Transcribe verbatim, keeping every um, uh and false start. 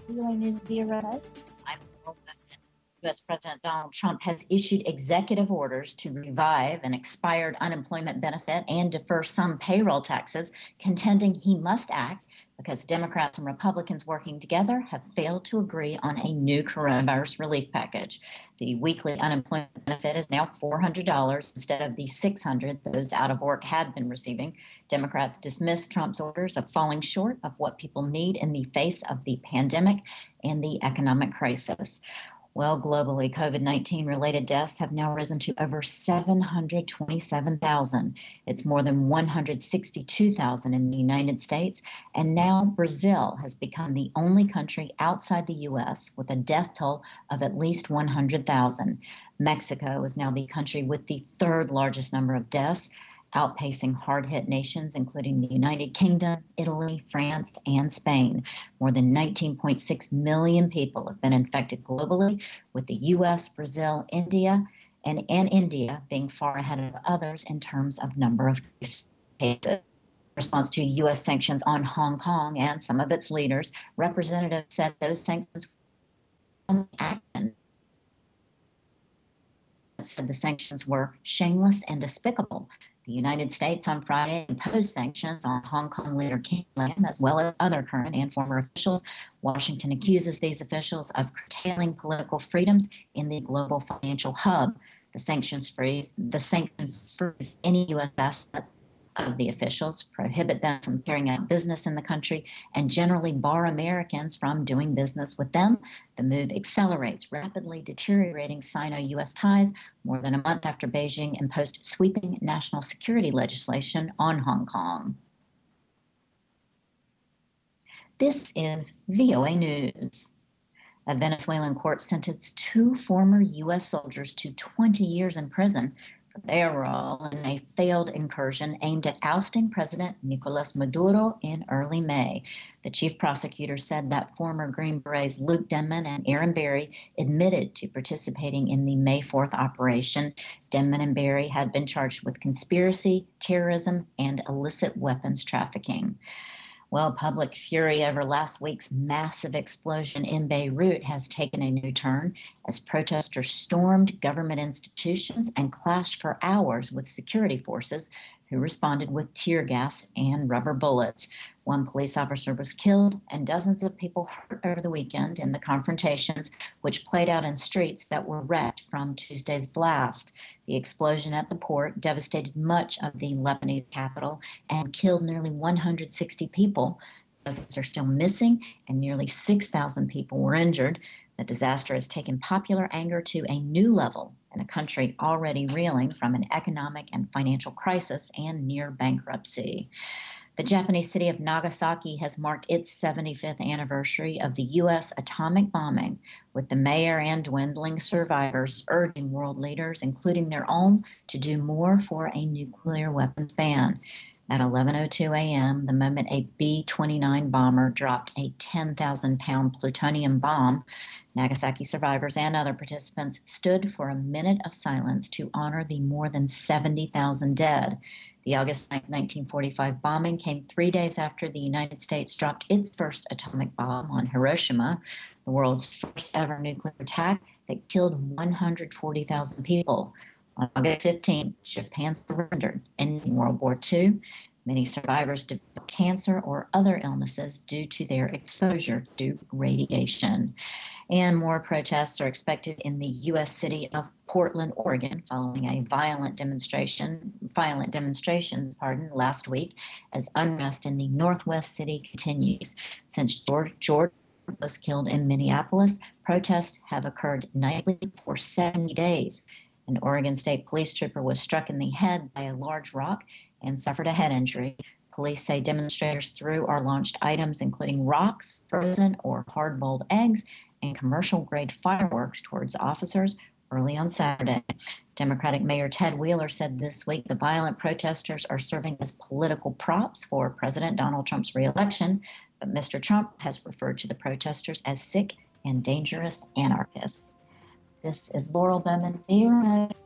V O A News via remote. I'm Laurel Bowman. U S. President Donald Trump has issued executive orders to revive an expired unemployment benefit and defer some payroll taxes, contending he must act because Democrats and Republicans working together have failed to agree on a new coronavirus relief package. The weekly unemployment benefit is now four hundred dollars instead of the six hundred dollars those out of work had been receiving. Democrats dismissed Trump's orders of falling short of what people need in the face of the pandemic and the economic crisis. Well, globally, COVID nineteen related deaths have now risen to over seven hundred twenty-seven thousand. It's more than one hundred sixty-two thousand in the United States. And now Brazil has become the only country outside the U S with a death toll of at least one hundred thousand. Mexico is now the country with the third largest number of deaths, outpacing hard-hit nations including the United Kingdom, Italy, France, and Spain. More than nineteen point six million people have been infected globally, with the U S, Brazil, India, and, and India being far ahead of others in terms of number of cases. In response to U S sanctions on Hong Kong and some of its leaders, representatives said those sanctions were action. Said the sanctions were shameless and despicable. The United States on Friday imposed sanctions on Hong Kong leader Carrie Lam, as well as other current and former officials. Washington accuses these officials of curtailing political freedoms in the global financial hub. The sanctions freeze, the sanctions freeze any U S assets of the officials, prohibit them from carrying out business in the country, and generally bar Americans from doing business with them. The move accelerates rapidly deteriorating Sino-U S ties more than a month after Beijing imposed sweeping national security legislation on Hong Kong. This is V O A News. A Venezuelan court sentenced two former U S soldiers to twenty years in prison for their role in a failed incursion aimed at ousting President Nicolas Maduro in early May. The chief prosecutor said that former Green Berets Luke Denman and Aaron Berry admitted to participating in the May fourth operation. Denman and Berry had been charged with conspiracy, terrorism, and illicit weapons trafficking. Well, public fury over last week's massive explosion in Beirut has taken a new turn as protesters stormed government institutions and clashed for hours with security forces who responded with tear gas and rubber bullets. One police officer was killed and dozens of people hurt over the weekend in the confrontations, which played out in streets that were wrecked from Tuesday's blast. The explosion at the port devastated much of the Lebanese capital and killed nearly one hundred sixty people. Dozens are still missing and nearly six thousand people were injured. The disaster has taken popular anger to a new level in a country already reeling from an economic and financial crisis and near bankruptcy. The Japanese city of Nagasaki has marked its seventy-fifth anniversary of the U S atomic bombing, with the mayor and dwindling survivors urging world leaders, including their own, to do more for a nuclear weapons ban. At eleven oh two a.m., the moment a B twenty-nine bomber dropped a ten thousand pound plutonium bomb, Nagasaki survivors and other participants stood for a minute of silence to honor the more than seventy thousand dead. The August ninth, nineteen forty-five bombing came three days after the United States dropped its first atomic bomb on Hiroshima, the world's first ever nuclear attack that killed one hundred forty thousand people. On August fifteenth, Japan surrendered, ending World War Two. Many survivors developed cancer or other illnesses due to their exposure to radiation. And more protests are expected in the U S city of Portland, Oregon, following a violent demonstration, violent demonstrations, pardon, last week, as unrest in the Northwest city continues. Since George, George was killed in Minneapolis, protests have occurred nightly for seventy days. An Oregon State police trooper was struck in the head by a large rock and suffered a head injury. Police say demonstrators threw or launched items including rocks, frozen or hard-boiled eggs, and commercial-grade fireworks towards officers early on Saturday. Democratic Mayor Ted Wheeler said this week the violent protesters are serving as political props for President Donald Trump's reelection, but Mister Trump has referred to the protesters as sick and dangerous anarchists. This is Laurel Bowman, V O A.